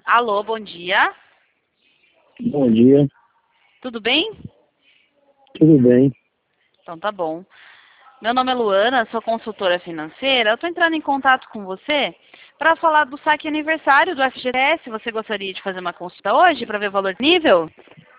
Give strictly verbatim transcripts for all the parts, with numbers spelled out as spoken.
Alô, bom dia. Bom dia, Tudo bem? tudo bem? Então tá bom. Meu nome é Luana, sou consultora financeira. Eu estou entrando em contato com você para falar do saque aniversário do F G T S. Você gostaria de fazer uma consulta hoje para ver o valor nível?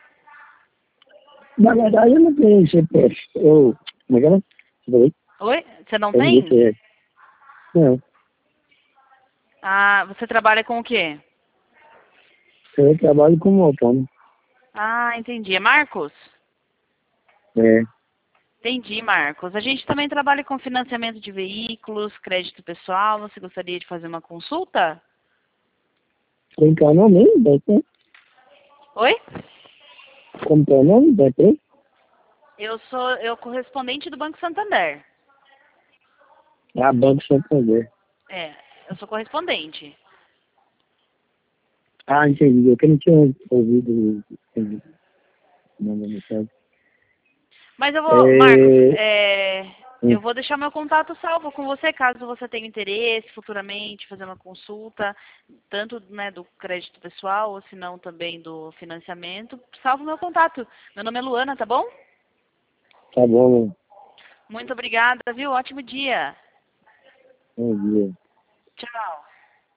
Na verdade, eu não tenho C P F. Eu, como é que era? Peraí, Oi? Você não tem? R G T S. Não, Ah, você trabalha com o quê? eu trabalho como autônomo. Ah, entendi. É Marcos? É, Entendi, Marcos. A gente também trabalha com financiamento de veículos, crédito pessoal. Você gostaria de fazer uma consulta? como que é o nome mesmo? Vai ter? Oi? Como que é o nome? Vai ter? Eu sou eu correspondente do Banco Santander. Ah, Banco Santander. É, eu sou correspondente. Ah, entendi. Eu que não tinha ouvido o nome da mensagem. Mas eu vou, Marcos, É, é, eu hum, vou deixar meu contato salvo com você, caso você tenha interesse futuramente fazer uma consulta, tanto né, do crédito pessoal, ou se não também do financiamento. Salvo meu contato. Meu nome é Luana, tá bom? tá bom, Muito obrigada, viu? Ótimo dia. bom dia. Tchau.